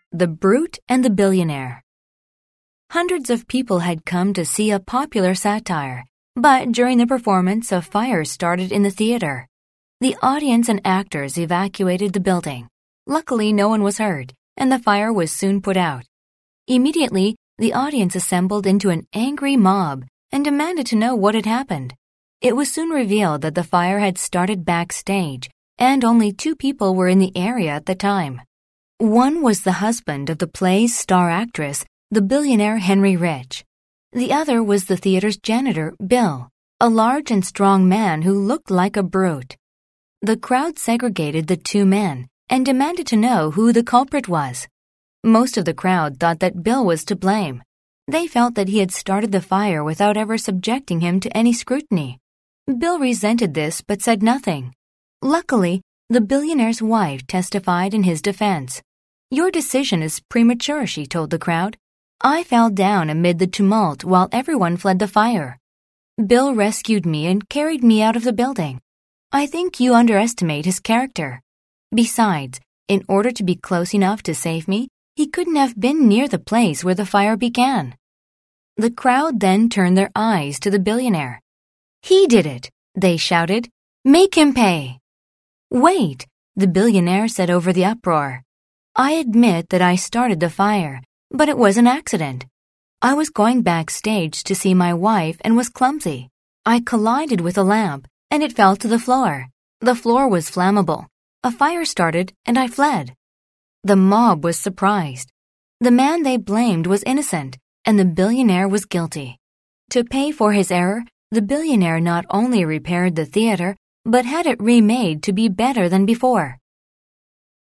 The Brute and the Billionaire. Hundreds of people had come to see a popular satire, but during the performance, a fire started in the theater. The audience and actors evacuated the building. Luckily, no one was hurt, and the fire was soon put out. Immediately, the audience assembled into an angry mob and demanded to know what had happened. It was soon revealed that the fire had started backstage, and only 2 people were in the area at the time. One was the husband of the play's star actress, the billionaire Henry Rich. The other was the theater's janitor, Bill, a large and strong man who looked like a brute. The crowd segregated the 2 men and demanded to know who the culprit was. Most of the crowd thought that Bill was to blame. They felt that he had started the fire without ever subjecting him to any scrutiny. Bill resented this but said nothing. Luckily, the billionaire's wife testified in his defense. "Your decision is premature," she told the crowd. "I fell down amid the tumult while everyone fled the fire. Bill rescued me and carried me out of the building. I think you underestimate his character. Besides, in order to be close enough to save me, he couldn't have been near the place where the fire began." The crowd then turned their eyes to the billionaire. "He did it," they shouted. "Make him pay." "Wait," the billionaire said over the uproar. "I admit that I started the fire, but it was an accident. I was going backstage to see my wife and was clumsy. I collided with a lamp, and it fell to the floor. The floor was flammable. A fire started, and I fled." The mob was surprised. The man they blamed was innocent, and the billionaire was guilty. To pay for his error, the billionaire not only repaired the theater, but had it remade to be better than before.